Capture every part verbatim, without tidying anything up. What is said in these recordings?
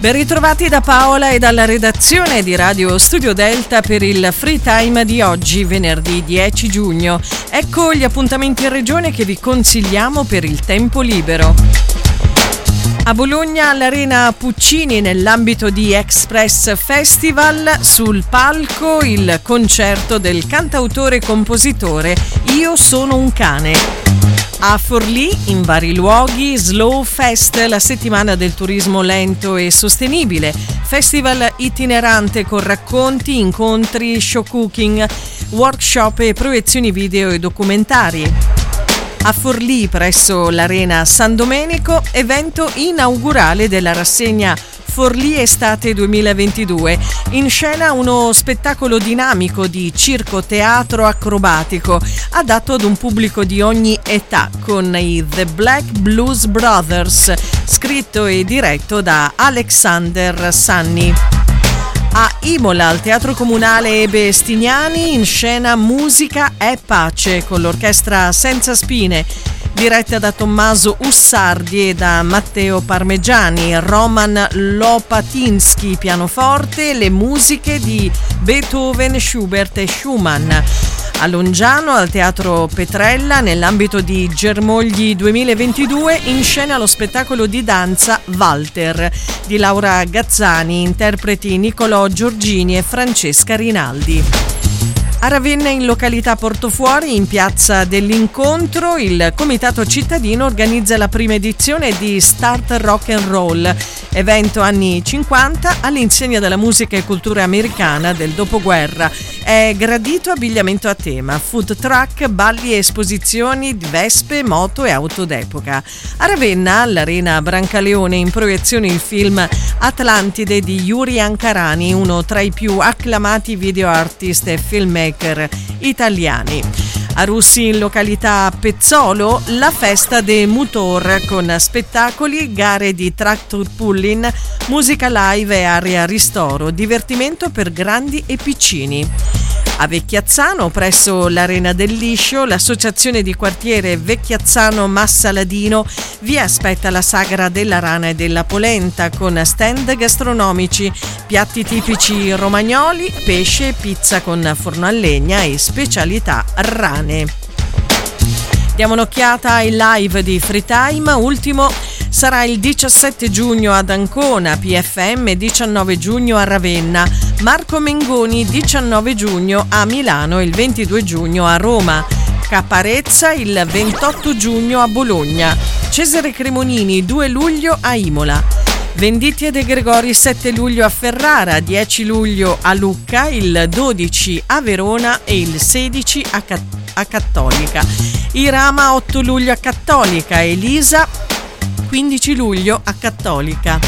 Ben ritrovati da Paola e dalla redazione di Radio Studio Delta per il Free Time di oggi, venerdì dieci giugno. Ecco gli appuntamenti in regione che vi consigliamo per il tempo libero. A Bologna, all'Arena Puccini, nell'ambito di Express Festival, sul palco il concerto del cantautore e compositore Io sono un cane. A Forlì, in vari luoghi, Slow Fest, la settimana del turismo lento e sostenibile, festival itinerante con racconti, incontri, show cooking, workshop e proiezioni video e documentari. A Forlì, presso l'Arena San Domenico, evento inaugurale della rassegna Forlì Estate duemilaventidue. In scena uno spettacolo dinamico di circo-teatro acrobatico, adatto ad un pubblico di ogni età, con i The Black Blues Brothers, scritto e diretto da Alexander Sanni. A Imola, al Teatro Comunale Ebe Stignani, in scena Musica è Pace, con l'orchestra Senza Spine, diretta da Tommaso Ussardi e da Matteo Parmegiani. Roman Lopatinsky, pianoforte, le musiche di Beethoven, Schubert e Schumann. A Longiano, al Teatro Petrella, nell'ambito di Germogli duemilaventidue, in scena lo spettacolo di danza Walter di Laura Gazzani, interpreti Nicolò Giorgini e Francesca Rinaldi. A Ravenna, in località Portofuori, in piazza dell'Incontro, il Comitato Cittadino organizza la prima edizione di Start Rock and Roll, evento anni cinquanta all'insegna della musica e cultura americana del dopoguerra. È gradito abbigliamento a tema, food truck, balli e esposizioni di vespe, moto e auto d'epoca. A Ravenna, all'Arena Brancaleone, in proiezione il film Atlantide di Yuri Ankarani, uno tra i più acclamati video artist e filmmaker italiani. A Russi, in località Pezzolo, la festa de Mutor, con spettacoli, gare di tractor pulling, musica live e area ristoro, divertimento per grandi e piccini. A Vecchiazzano, presso l'Arena del Liscio, l'associazione di quartiere Vecchiazzano Massaladino vi aspetta la sagra della rana e della polenta, con stand gastronomici, piatti tipici romagnoli, pesce, pizza con forno a legna e specialità rane. Diamo un'occhiata ai live di Free Time. Ultimo sarà il diciassette giugno ad Ancona, P F M diciannove giugno a Ravenna, Marco Mengoni diciannove giugno a Milano e il ventidue giugno a Roma, Caparezza il ventotto giugno a Bologna, Cesare Cremonini due luglio a Imola, Venditti e De Gregori sette luglio a Ferrara, dieci luglio a Lucca, il dodici a Verona e il sedici a, Cat- a Cattolica, Irama otto luglio a Cattolica, Elisa quindici luglio a Cattolica,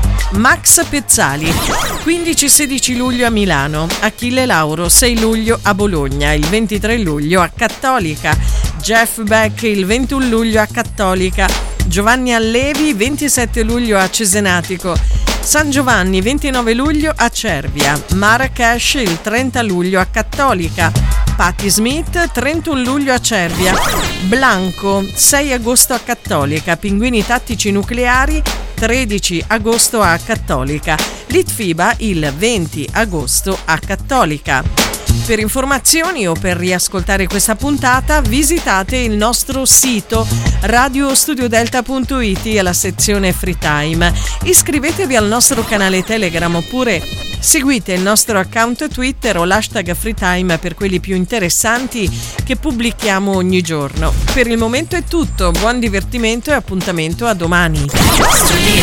Max Pezzali quindici sedici luglio a Milano, Achille Lauro sei luglio a Bologna, il ventitré luglio a Cattolica, Jeff Beck il ventuno luglio a Cattolica, Giovanni Allevi ventisette luglio a Cesenatico, San Giovanni ventinove luglio a Cervia, Marrakesh il trenta luglio a Cattolica, Patti Smith trentuno luglio a Cervia, Blanco sei agosto a Cattolica, Pinguini Tattici Nucleari tredici agosto a Cattolica, Litfiba il venti agosto a Cattolica. Per informazioni o per riascoltare questa puntata visitate il nostro sito radio studio delta punto it alla sezione Free Time. Iscrivetevi al nostro canale Telegram oppure seguite il nostro account Twitter o l'hashtag Free Time per quelli più interessanti che pubblichiamo ogni giorno. Per il momento è tutto, buon divertimento e appuntamento a domani.